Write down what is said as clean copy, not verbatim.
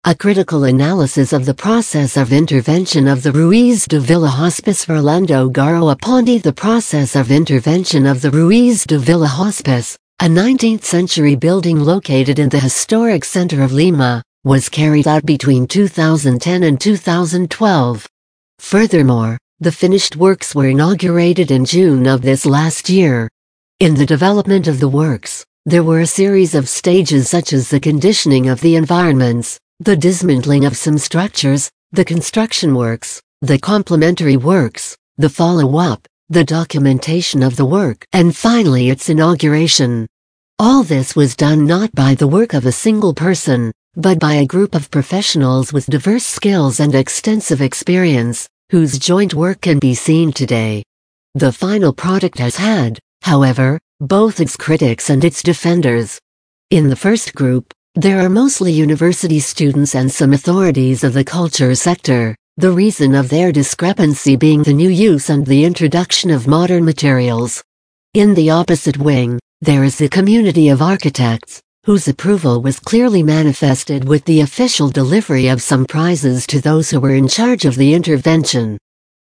A critical analysis of the process of intervention of the Ruiz de Villa Hospice. Orlando Garo Aponte. The process of intervention of the Ruiz de Villa Hospice, a 19th-century building located in the historic center of Lima, was carried out between 2010 and 2012. Furthermore, the finished works were inaugurated in June of this last year. In the development of the works, there were a series of stages such as the conditioning of the environments, the dismantling of some structures, the construction works, the complementary works, the follow-up, the documentation of the work, and finally its inauguration. All this was done not by the work of a single person, but by a group of professionals with diverse skills and extensive experience, whose joint work can be seen today. The final product has had, however, both its critics and its defenders. In the first group, there are mostly university students and some authorities of the culture sector, the reason of their discrepancy being the new use and the introduction of modern materials. In the opposite wing, there is the community of architects, whose approval was clearly manifested with the official delivery of some prizes to those who were in charge of the intervention.